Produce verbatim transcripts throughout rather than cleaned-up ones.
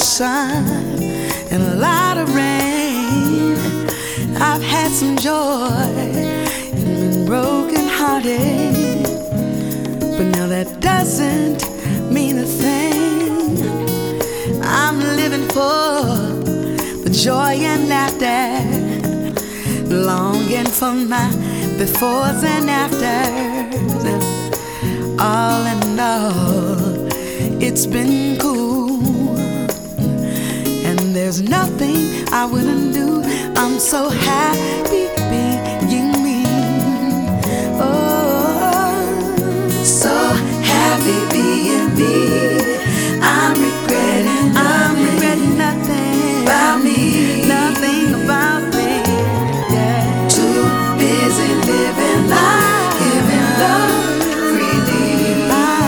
sun and a lot of rain. I've had some joy and been broken hearted, but now that doesn't mean a thing. I'm living for the joy and laughter, longing for my befores and afters. All in all, it's been cool, and there's nothing I wouldn't do. I'm so happy being me. Oh, so happy being me. I'm regretting, I'm regretting nothing about me, nothing about me. Yeah. Too busy living life, giving love freely.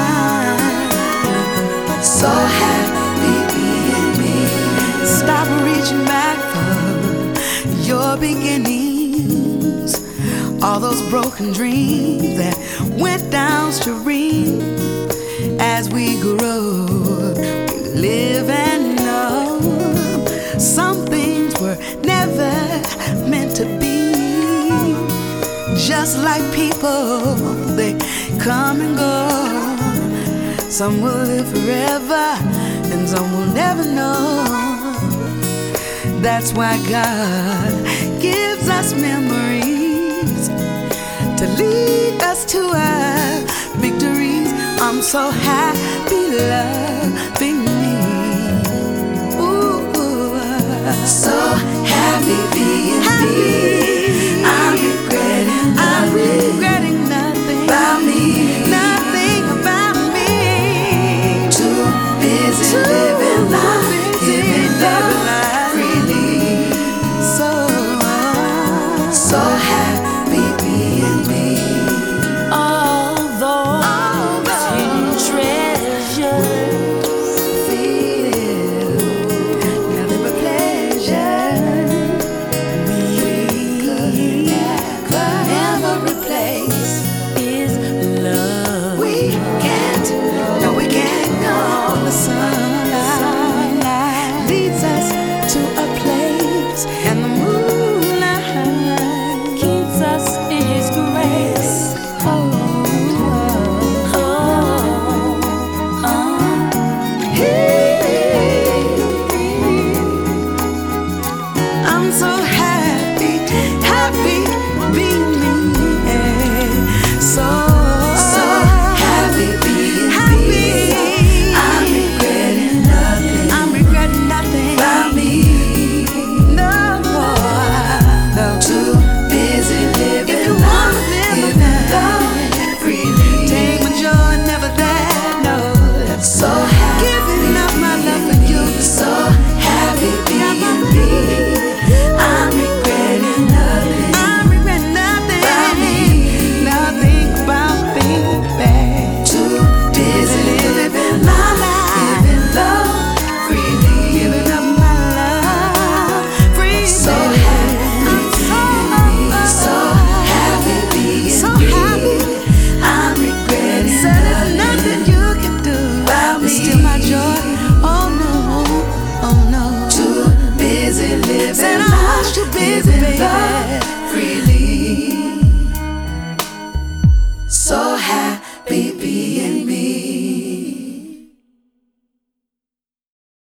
I'm so happy being me. Stop reaching back for your beginnings, all those broken dreams that went downstream. As we grow, we live and know some things were never meant to be. Just like people, they come and go. Some will live forever and some will never know. That's why God gives us memories to lead us to our victories. I'm so happy loving me. Ooh, so happy being me. I'm regretting, I'm regretting nothing about me, nothing about me. Too busy Too living life, giving love freely. So, so happy being me. So happy.